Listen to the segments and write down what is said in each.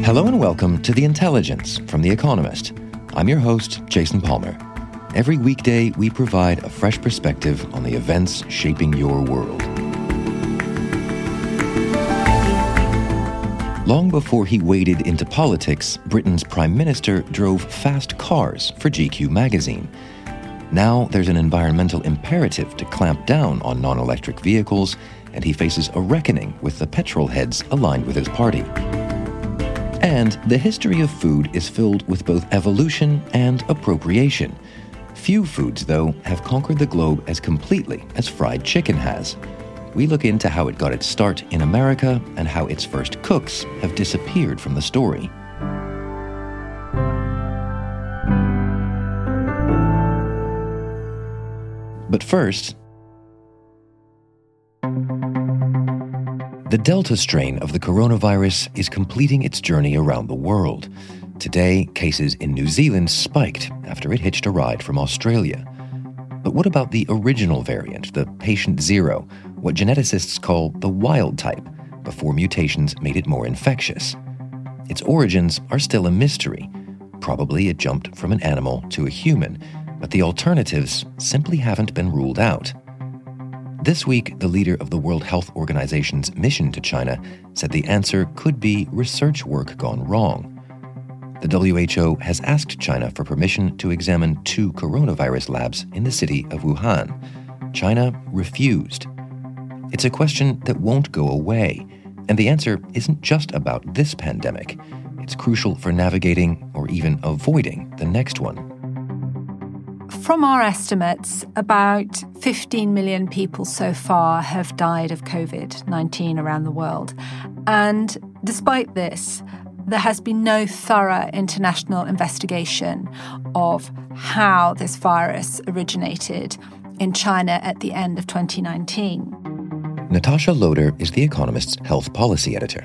Hello and welcome to The Intelligence from The Economist. I'm your host, Jason Palmer. Every weekday, we provide a fresh perspective on the events shaping your world. Long before he waded into politics, Britain's Prime Minister drove fast cars for GQ magazine. Now there's an environmental imperative to clamp down on non-electric vehicles, and he faces a reckoning with the petrol heads aligned with his party. And the history of food is filled with both evolution and appropriation. Few foods, though, have conquered the globe as completely as fried chicken has. We look into how it got its start in America and how its first cooks have disappeared from the story. But first, the Delta strain of the coronavirus is completing its journey around the world. Today, cases in New Zealand spiked after it hitched a ride from Australia. But what about the original variant, the patient zero, what geneticists call the wild type, before mutations made it more infectious? Its origins are still a mystery. Probably it jumped from an animal to a human, but the alternatives simply haven't been ruled out. This week, the leader of the World Health Organization's mission to China said the answer could be research work gone wrong. The WHO has asked China for permission to examine 2 coronavirus labs in the city of Wuhan. China refused. It's a question that won't go away, and the answer isn't just about this pandemic. It's crucial for navigating or even avoiding the next one. From our estimates, about 15 million people so far have died of COVID-19 around the world. And despite this, there has been no thorough international investigation of how this virus originated in China at the end of 2019. Natasha Loder is The Economist's health policy editor.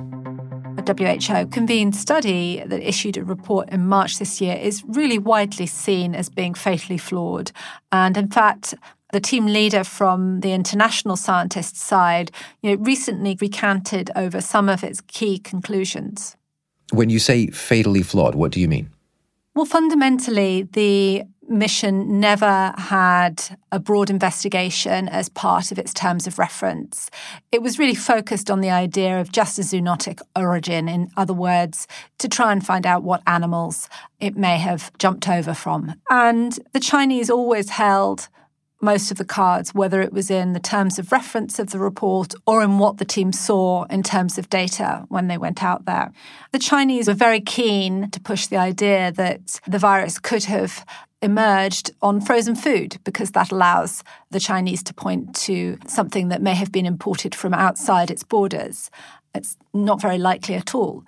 A WHO convened study that issued a report in March this year is really widely seen as being fatally flawed. And in fact, the team leader from the international scientists' side recently recanted over some of its key conclusions. When you say fatally flawed, what do you mean? Well, fundamentally, the mission never had a broad investigation as part of its terms of reference. It was really focused on the idea of just a zoonotic origin, in other words, to try and find out what animals it may have jumped over from. And the Chinese always held most of the cards, whether it was in the terms of reference of the report or in what the team saw in terms of data when they went out there. The Chinese were very keen to push the idea that the virus could have emerged on frozen food because that allows the Chinese to point to something that may have been imported from outside its borders. It's not very likely at all.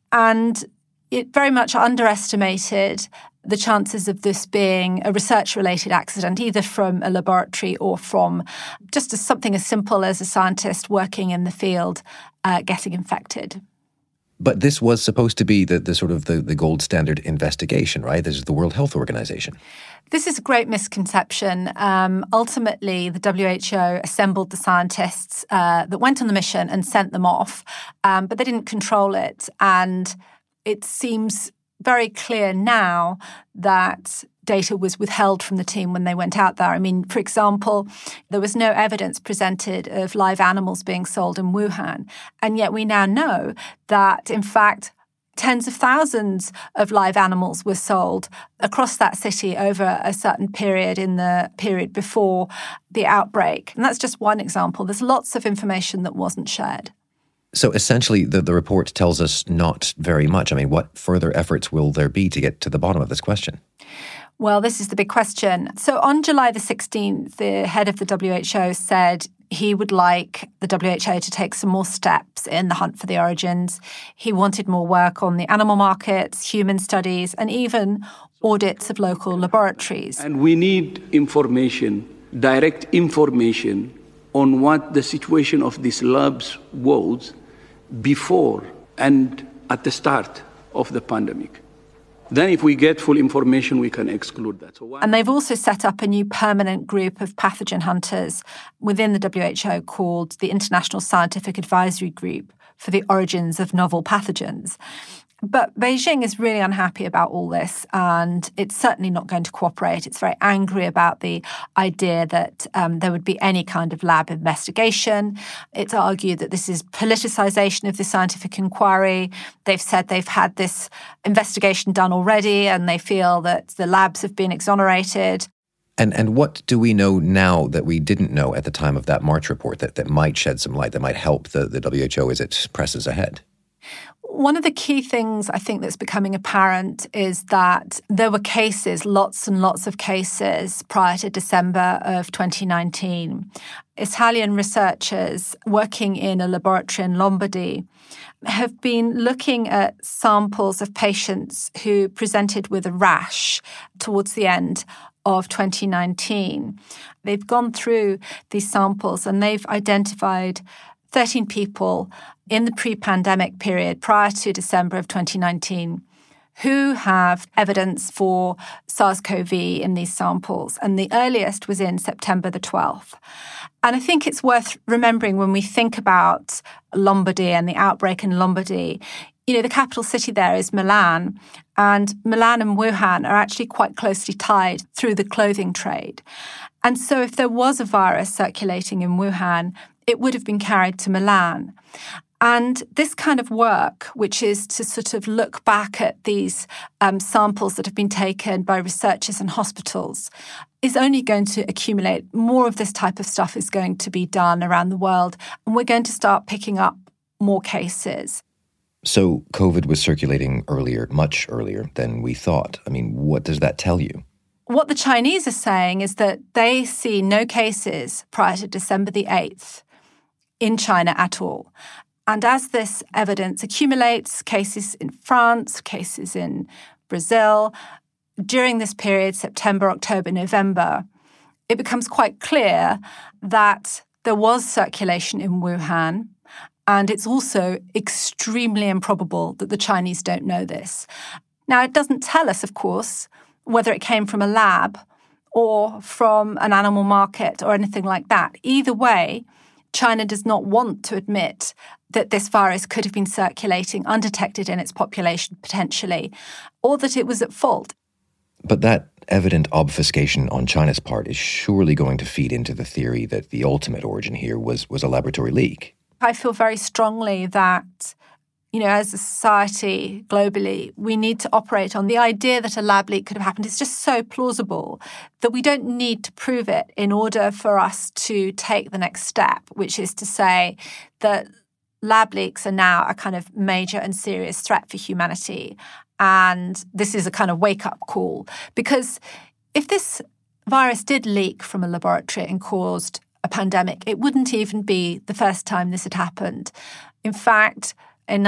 And it very much underestimated the chances of this being a research-related accident, either from a laboratory or from just something as simple as a scientist working in the field getting infected. But this was supposed to be the gold standard investigation, right? This is the World Health Organization. This is a great misconception. Ultimately, the WHO assembled the scientists that went on the mission and sent them off, but they didn't control it. And it seems very clear now that data was withheld from the team when they went out there. I mean, for example, there was no evidence presented of live animals being sold in Wuhan. And yet we now know that, in fact, tens of thousands of live animals were sold across that city over a certain period in the period before the outbreak. And that's just one example. There's lots of information that wasn't shared. So essentially, the report tells us not very much. I mean, what further efforts will there be to get to the bottom of this question? Well, this is the big question. So on July the 16th, the head of the WHO said he would like the WHO to take some more steps in the hunt for the origins. He wanted more work on the animal markets, human studies, and even audits of local laboratories. And we need information, direct information, on what the situation of these labs was before and at the start of the pandemic. Then if we get full information, we can exclude that. And they've also set up a new permanent group of pathogen hunters within the WHO called the International Scientific Advisory Group for the Origins of Novel Pathogens. But Beijing is really unhappy about all this, and it's certainly not going to cooperate. It's very angry about the idea that there would be any kind of lab investigation. It's argued that this is politicization of the scientific inquiry. They've said they've had this investigation done already, and they feel that the labs have been exonerated. And what do we know now that we didn't know at the time of that March report that might shed some light, that might help the WHO as it presses ahead? One of the key things I think that's becoming apparent is that there were cases, lots and lots of cases, prior to December of 2019. Italian researchers working in a laboratory in Lombardy have been looking at samples of patients who presented with a rash towards the end of 2019. They've gone through these samples and they've identified 13 people in the pre-pandemic period prior to December of 2019 who have evidence for SARS-CoV in these samples. And the earliest was in September the 12th. And I think it's worth remembering when we think about Lombardy and the outbreak in Lombardy, the capital city there is Milan, and Milan and Wuhan are actually quite closely tied through the clothing trade. And so if there was a virus circulating in Wuhan, it would have been carried to Milan. And this kind of work, which is to sort of look back at these samples that have been taken by researchers and hospitals, is only going to accumulate. More of this type of stuff is going to be done around the world, and we're going to start picking up more cases. So COVID was circulating earlier, much earlier than we thought. I mean, what does that tell you? What the Chinese are saying is that they see no cases prior to December the 8th in China at all. And as this evidence accumulates, cases in France, cases in Brazil, during this period, September, October, November, it becomes quite clear that there was circulation in Wuhan. And it's also extremely improbable that the Chinese don't know this. Now, it doesn't tell us, of course, whether it came from a lab or from an animal market or anything like that. Either way, China does not want to admit that this virus could have been circulating undetected in its population potentially, or that it was at fault. But that evident obfuscation on China's part is surely going to feed into the theory that the ultimate origin here was a laboratory leak. I feel very strongly that, as a society globally, we need to operate on the idea that a lab leak could have happened. It's just so plausible that we don't need to prove it in order for us to take the next step, which is to say that lab leaks are now a kind of major and serious threat for humanity. And this is a kind of wake-up call. Because if this virus did leak from a laboratory and caused a pandemic, it wouldn't even be the first time this had happened. In fact, in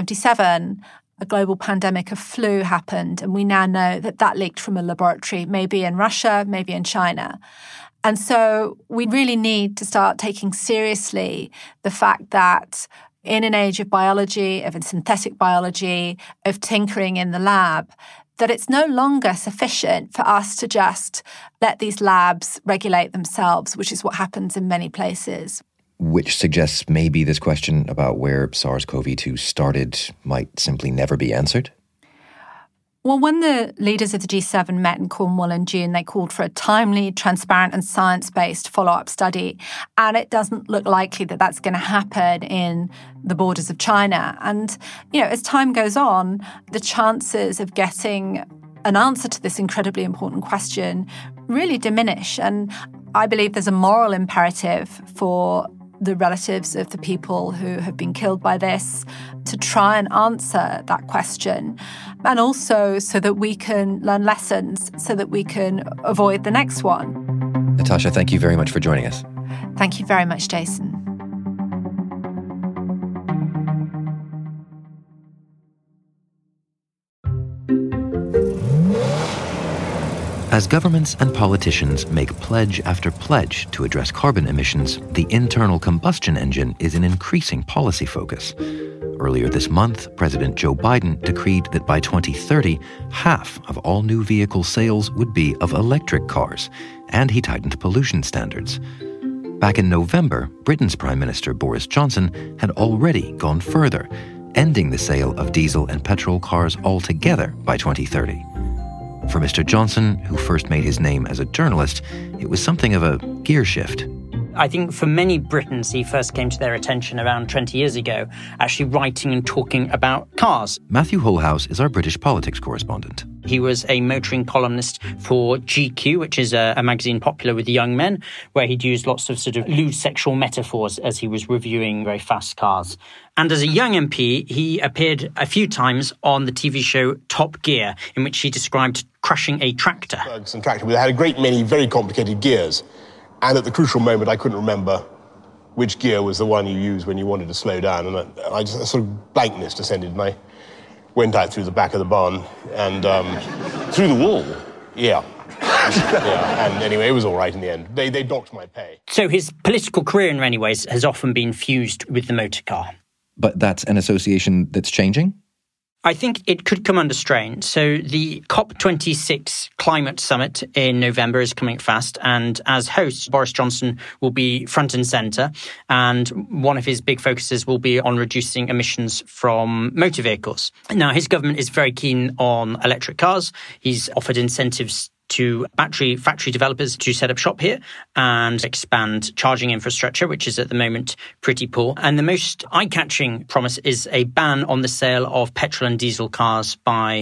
1977, a global pandemic of flu happened, and we now know that leaked from a laboratory, maybe in Russia, maybe in China. And so we really need to start taking seriously the fact that in an age of biology, of synthetic biology, of tinkering in the lab, that it's no longer sufficient for us to just let these labs regulate themselves, which is what happens in many places. Which suggests maybe this question about where SARS-CoV-2 started might simply never be answered? Well, when the leaders of the G7 met in Cornwall in June, they called for a timely, transparent and science-based follow-up study. And it doesn't look likely that that's going to happen in the borders of China. And, as time goes on, the chances of getting an answer to this incredibly important question really diminish. And I believe there's a moral imperative for the relatives of the people who have been killed by this to try and answer that question, and also so that we can learn lessons so that we can avoid the next one. Natasha, thank you very much for joining us. Thank you very much, Jason. As governments and politicians make pledge after pledge to address carbon emissions, the internal combustion engine is an increasing policy focus. Earlier this month, President Joe Biden decreed that by 2030, half of all new vehicle sales would be of electric cars, and he tightened pollution standards. Back in November, Britain's Prime Minister Boris Johnson had already gone further, ending the sale of diesel and petrol cars altogether by 2030. For Mr. Johnson, who first made his name as a journalist, it was something of a gear shift. I think for many Britons, he first came to their attention around 20 years ago, actually writing and talking about cars. Matthew Holhouse is our British politics correspondent. He was a motoring columnist for GQ, which is a magazine popular with young men, where he'd used lots of sort of lewd sexual metaphors as he was reviewing very fast cars. And as a young MP, he appeared a few times on the TV show Top Gear, in which he described crushing a tractor. Ferguson tractor, it had a great many very complicated gears. And at the crucial moment, I couldn't remember which gear was the one you used when you wanted to slow down. And I just, a sort of blankness descended, and I went out through the back of the barn and... Through the wall? Yeah. And anyway, it was all right in the end. They docked my pay. So his political career, in many ways, has often been fused with the motor car. But that's an association that's changing? I think it could come under strain. So the COP26 climate summit in November is coming fast, and as host, Boris Johnson will be front and centre, and one of his big focuses will be on reducing emissions from motor vehicles. Now, his government is very keen on electric cars. He's offered incentives to battery factory developers to set up shop here and expand charging infrastructure, which is at the moment pretty poor. And the most eye-catching promise is a ban on the sale of petrol and diesel cars by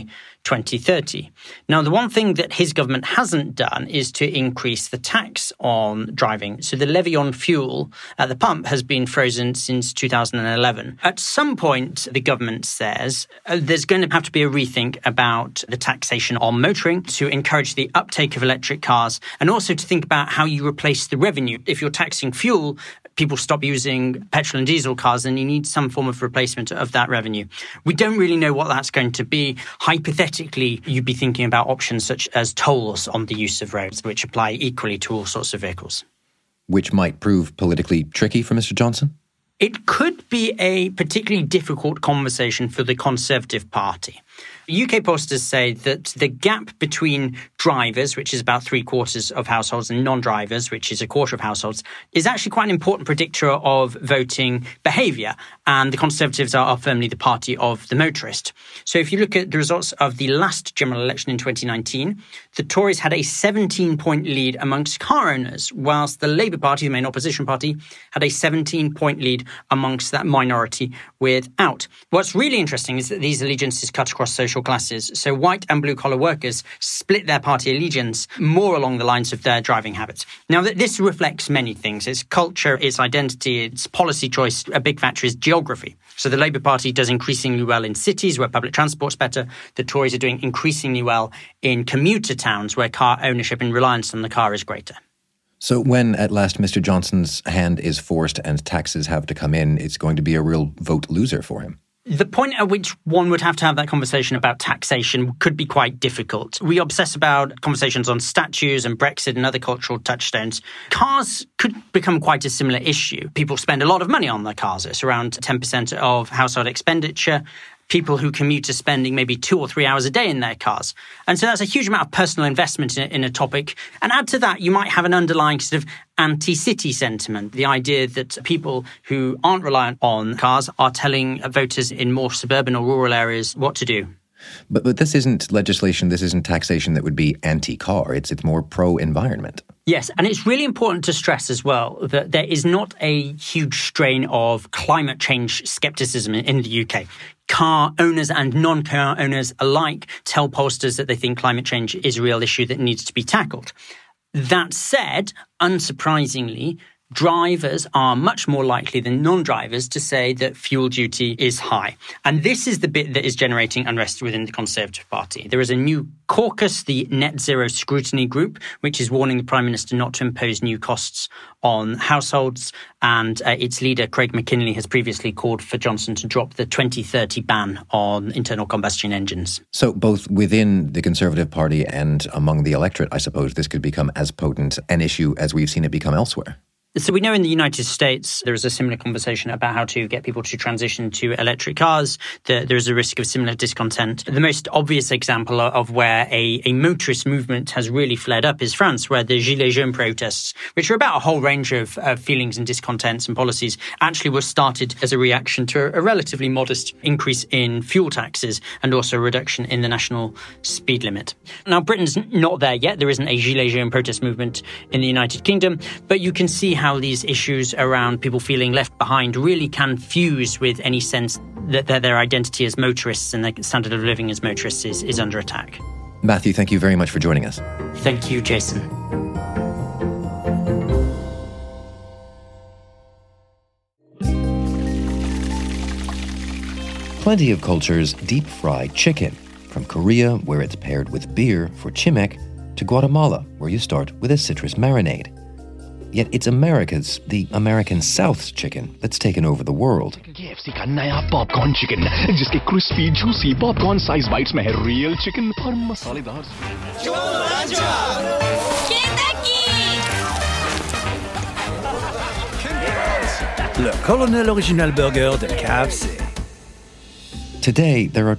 2030. Now, the one thing that his government hasn't done is to increase the tax on driving. So the levy on fuel at the pump has been frozen since 2011. At some point, the government says there's going to have to be a rethink about the taxation on motoring to encourage the uptake of electric cars, and also to think about how you replace the revenue. If you're taxing fuel, people stop using petrol and diesel cars, and you need some form of replacement of that revenue. We don't really know what that's going to be. Hypothetically, you'd be thinking about options such as tolls on the use of roads, which apply equally to all sorts of vehicles. Which might prove politically tricky for Mr. Johnson? It could be a particularly difficult conversation for the Conservative Party. UK pollsters say that the gap between drivers, which is about 3/4 of households, and non-drivers, which is 1/4 of households, is actually quite an important predictor of voting behaviour. And the Conservatives are firmly the party of the motorist. So if you look at the results of the last general election in 2019, the Tories had a 17-point lead amongst car owners, whilst the Labour Party, the main opposition party, had a 17-point lead amongst that minority without. What's really interesting is that these allegiances cut across social classes. So white and blue-collar workers split their party allegiance more along the lines of their driving habits. Now, this reflects many things. It's culture, it's identity, it's policy choice. A big factor is geography. So the Labour Party does increasingly well in cities where public transport's better. The Tories are doing increasingly well in commuter towns where car ownership and reliance on the car is greater. So when at last Mr. Johnson's hand is forced and taxes have to come in, it's going to be a real vote loser for him. The point at which one would have to have that conversation about taxation could be quite difficult. We obsess about conversations on statues and Brexit and other cultural touchstones. Cars could become quite a similar issue. People spend a lot of money on their cars. It's around 10% of household expenditure. People who commute are spending maybe 2 or 3 hours a day in their cars. And so that's a huge amount of personal investment in a topic. And add to that, you might have an underlying sort of anti-city sentiment, the idea that people who aren't reliant on cars are telling voters in more suburban or rural areas what to do. But this isn't legislation, this isn't taxation that would be anti-car. It's more pro-environment. Yes, and it's really important to stress as well that there is not a huge strain of climate change scepticism in the UK. Car owners and non-car owners alike tell pollsters that they think climate change is a real issue that needs to be tackled. That said, unsurprisingly, drivers are much more likely than non-drivers to say that fuel duty is high. And this is the bit that is generating unrest within the Conservative Party. There is a new caucus, the Net Zero Scrutiny Group, which is warning the Prime Minister not to impose new costs on households. And its leader, Craig McKinley, has previously called for Johnson to drop the 2030 ban on internal combustion engines. So both within the Conservative Party and among the electorate, I suppose this could become as potent an issue as we've seen it become elsewhere. So we know in the United States, there is a similar conversation about how to get people to transition to electric cars. There is a risk of similar discontent. The most obvious example of where a motorist movement has really flared up is France, where the Gilets jaunes protests, which are about a whole range of feelings and discontents and policies, actually were started as a reaction to a relatively modest increase in fuel taxes and also a reduction in the national speed limit. Now, Britain's not there yet. There isn't a Gilets jaunes protest movement in the United Kingdom, but you can see how these issues around people feeling left behind really can fuse with any sense that their identity as motorists and their standard of living as motorists is under attack. Matthew, thank you very much for joining us. Thank you, Jason. Plenty of cultures deep-fry chicken, from Korea, where it's paired with beer for chimek, to Guatemala, where you start with a citrus marinade. Yet it's America's, the American South's chicken that's taken over the world. KFC का नया popcorn chicken जिसके crispy juicy popcorn size bites में है real chicken और मसालेदार Le Colonel Original Burger de KFC. Today, there are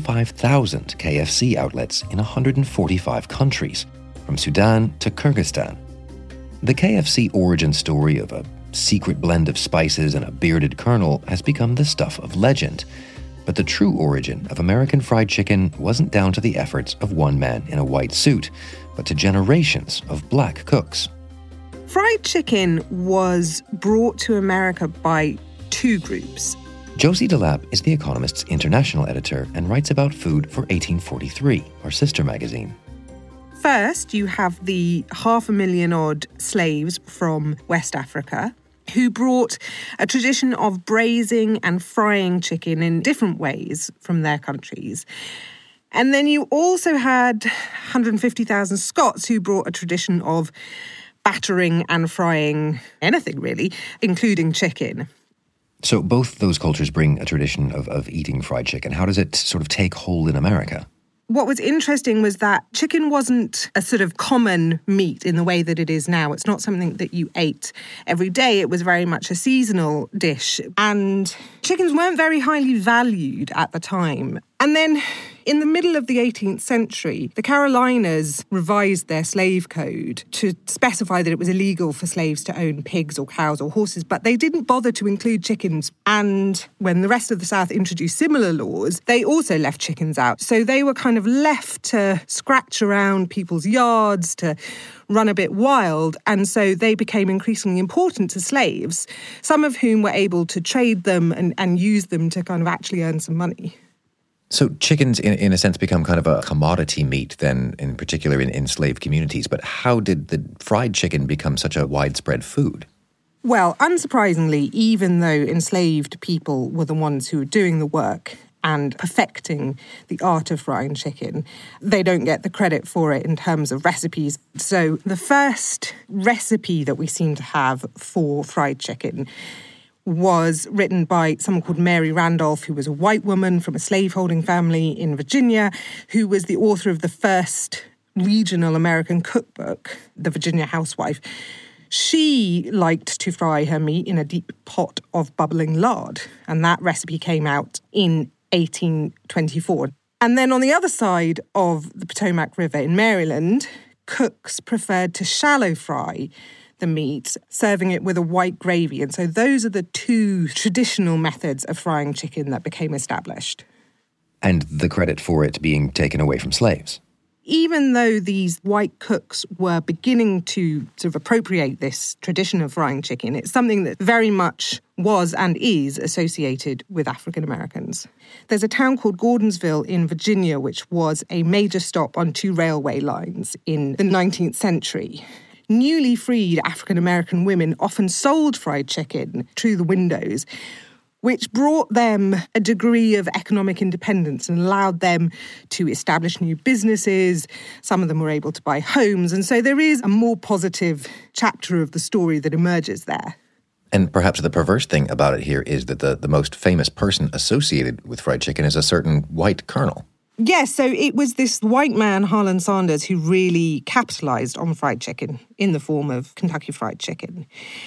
25,000 KFC outlets in 145 countries, from Sudan to Kyrgyzstan. The KFC origin story of a secret blend of spices and a bearded colonel has become the stuff of legend. But the true origin of American fried chicken wasn't down to the efforts of one man in a white suit, but to generations of black cooks. Fried chicken was brought to America by two groups. Josie Delap is The Economist's international editor and writes about food for 1843, our sister magazine. First, you have the 500,000-odd slaves from West Africa who brought a tradition of braising and frying chicken in different ways from their countries. And then you also had 150,000 Scots who brought a tradition of battering and frying anything, really, including chicken. So both those cultures bring a tradition of eating fried chicken. How does it sort of take hold in America? What was interesting was that chicken wasn't a sort of common meat in the way that it is now. It's not something that you ate every day. It was very much a seasonal dish. And chickens weren't very highly valued at the time. And then in the middle of the 18th century, the Carolinas revised their slave code to specify that it was illegal for slaves to own pigs or cows or horses, but they didn't bother to include chickens. And when the rest of the South introduced similar laws, they also left chickens out. So they were kind of left to scratch around people's yards, to run a bit wild, and so they became increasingly important to slaves, some of whom were able to trade them and use them to kind of actually earn some money. So chickens, in a sense, become kind of a commodity meat then, in particular in enslaved communities. But how did the fried chicken become such a widespread food? Well, unsurprisingly, even though enslaved people were the ones who were doing the work and perfecting the art of frying chicken, they don't get the credit for it in terms of recipes. So the first recipe that we seem to have for fried chicken was written by someone called Mary Randolph, who was a white woman from a slaveholding family in Virginia, who was the author of the first regional American cookbook, The Virginia Housewife. She liked to fry her meat in a deep pot of bubbling lard, and that recipe came out in 1824. And then on the other side of the Potomac River in Maryland, cooks preferred to shallow fry the meat, serving it with a white gravy. And so those are the two traditional methods of frying chicken that became established. And the credit for it being taken away from slaves. Even though these white cooks were beginning to sort of appropriate this tradition of frying chicken, it's something that very much was and is associated with African Americans. There's a town called Gordonsville in Virginia, which was a major stop on two railway lines in the 19th century. Newly freed African American women often sold fried chicken through the windows, which brought them a degree of economic independence and allowed them to establish new businesses. Some of them were able to buy homes. And so there is a more positive chapter of the story that emerges there. And perhaps the perverse thing about it here is that the most famous person associated with fried chicken is a certain white colonel. Yes, so it was this white man, Harlan Sanders, who really capitalized on fried chicken in the form of Kentucky Fried Chicken.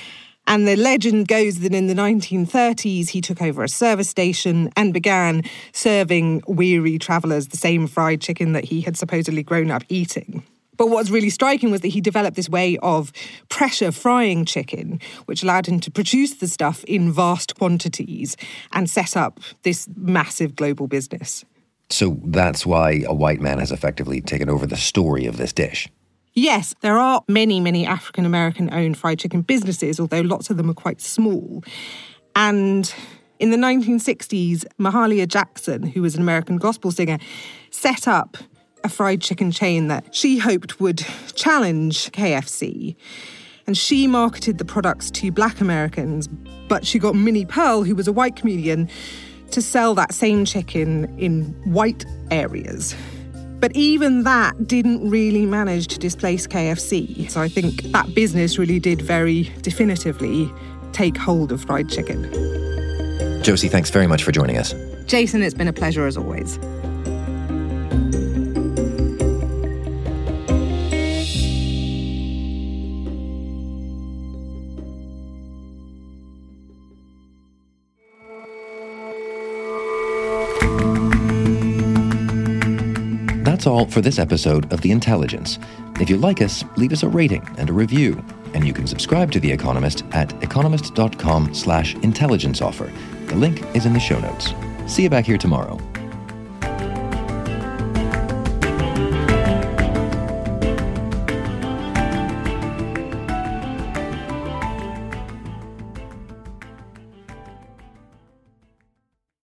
And the legend goes that in the 1930s, he took over a service station and began serving weary travellers the same fried chicken that he had supposedly grown up eating. But what was really striking was that he developed this way of pressure frying chicken, which allowed him to produce the stuff in vast quantities and set up this massive global business. So that's why a white man has effectively taken over the story of this dish. Yes, there are many, many African-American-owned fried chicken businesses, although lots of them are quite small. And in the 1960s, Mahalia Jackson, who was an American gospel singer, set up a fried chicken chain that she hoped would challenge KFC. And she marketed the products to Black Americans, but she got Minnie Pearl, who was a white comedian, to sell that same chicken in white areas. But even that didn't really manage to displace KFC. So I think that business really did very definitively take hold of fried chicken. Josie, thanks very much for joining us. Jason, it's been a pleasure as always. That's all for this episode of The Intelligence. If you like us, leave us a rating and a review. And you can subscribe to The Economist at economist.com/intelligence offer. The link is in the show notes. See you back here tomorrow.